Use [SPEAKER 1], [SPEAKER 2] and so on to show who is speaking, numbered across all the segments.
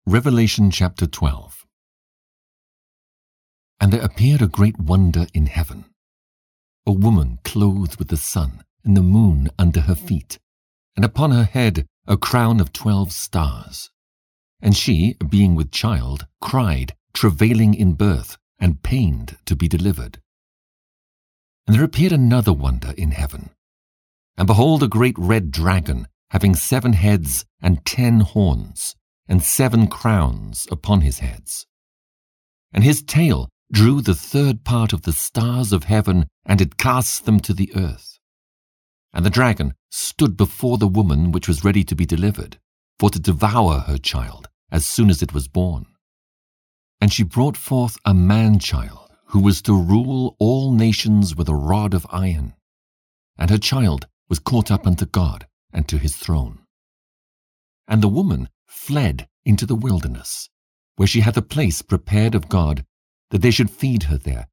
[SPEAKER 1] Revelation chapter 12. And there appeared a great wonder in heaven, a woman clothed with the sun and the moon under her feet, and upon her head a crown of 12 stars. And she, being with child, cried, travailing in birth, and pained to be delivered. And there appeared another wonder in heaven. And behold, a great red dragon, having 7 heads and 10 horns, and 7 crowns upon his heads. And his tail drew the 3rd part of the stars of heaven, and it cast them to the earth. And the dragon stood before the woman which was ready to be delivered, for to devour her child as soon as it was born. And she brought forth a man-child, who was to rule all nations with a rod of iron. And her child was caught up unto God and to his throne. And the woman fled into the wilderness, where she had a place prepared of God, that they should feed her there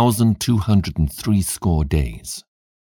[SPEAKER 1] 1,260 days.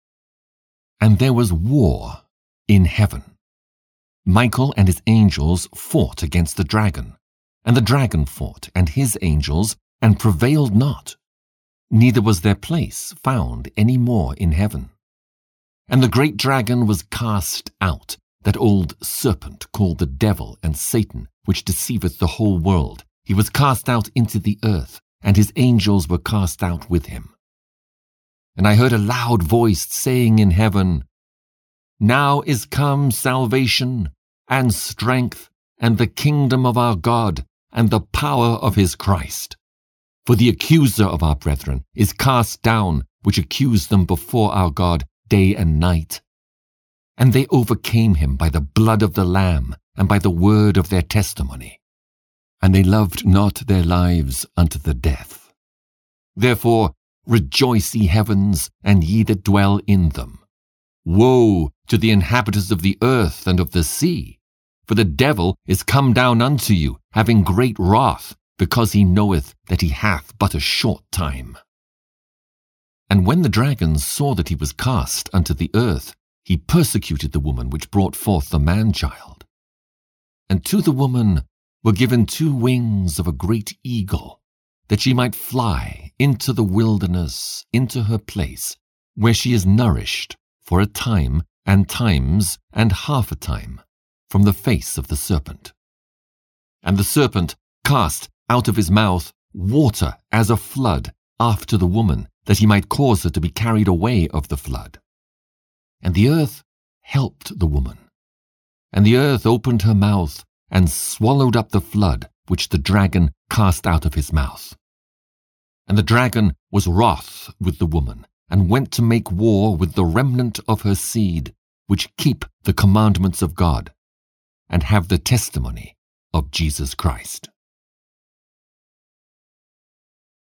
[SPEAKER 1] And there was war in heaven. Michael and his angels fought against the dragon, and the dragon fought and his angels, and prevailed not, neither was their place found any more in heaven. And the great dragon was cast out, that old serpent called the devil and Satan, which deceiveth the whole world. He was cast out into the earth, and his angels were cast out with him. And I heard a loud voice saying in heaven, Now is come salvation, and strength, and the kingdom of our God, and the power of his Christ. For the accuser of our brethren is cast down, which accused them before our God day and night. And they overcame him by the blood of the Lamb, and by the word of their testimony. And they loved not their lives unto the death. Therefore rejoice, ye heavens, and ye that dwell in them. Woe to the inhabitants of the earth and of the sea! For the devil is come down unto you, having great wrath, because he knoweth that he hath but a short time. And when the dragon saw that he was cast unto the earth, he persecuted the woman which brought forth the man-child. And to the woman were given 2 wings of a great eagle, that she might fly into the wilderness, into her place, where she is nourished for a time and times and half a time from the face of the serpent. And the serpent cast out of his mouth water as a flood after the woman, that he might cause her to be carried away of the flood. And the earth helped the woman. And the earth opened her mouth, and swallowed up the flood which the dragon cast out of his mouth. And the dragon was wroth with the woman, and went to make war with the remnant of her seed, which keep the commandments of God, and have the testimony of Jesus Christ.